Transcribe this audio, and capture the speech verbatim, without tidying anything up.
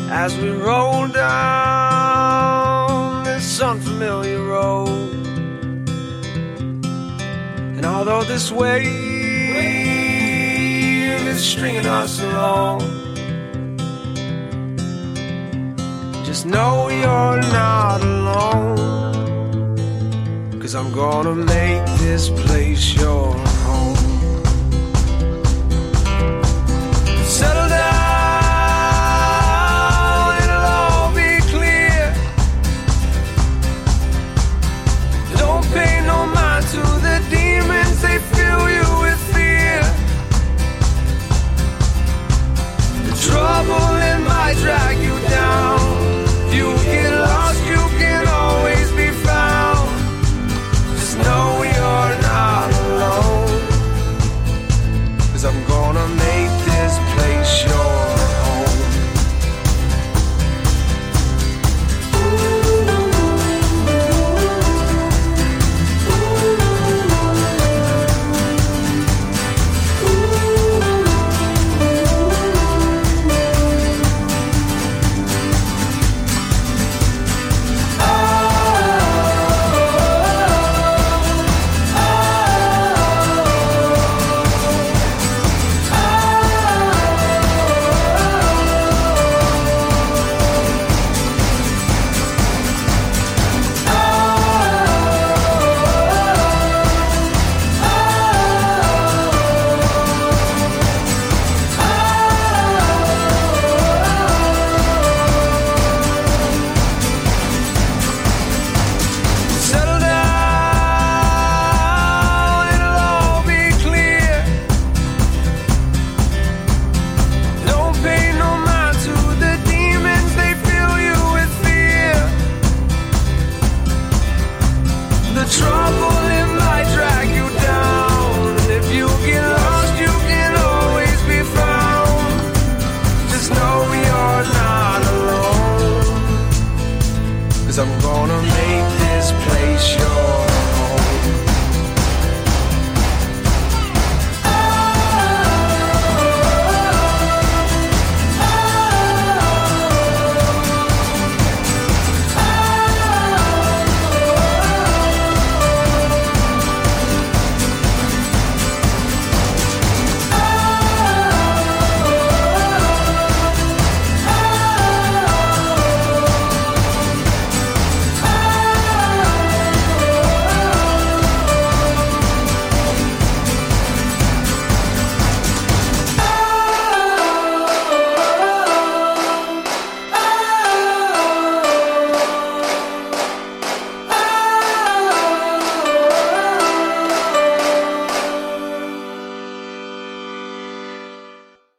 as we roll down this unfamiliar road. And although this wave is stringing us along, just know you're not alone, 'cause I'm gonna make this place your home. Settle down, it'll all be clear. Don't pay no mind to the demons, they fill you with fear. The trouble, it might drag you down. You get lost, you can always be found. Just know you're not alone, 'cause I'm gonna make this place your home. I'm gonna make this place yours.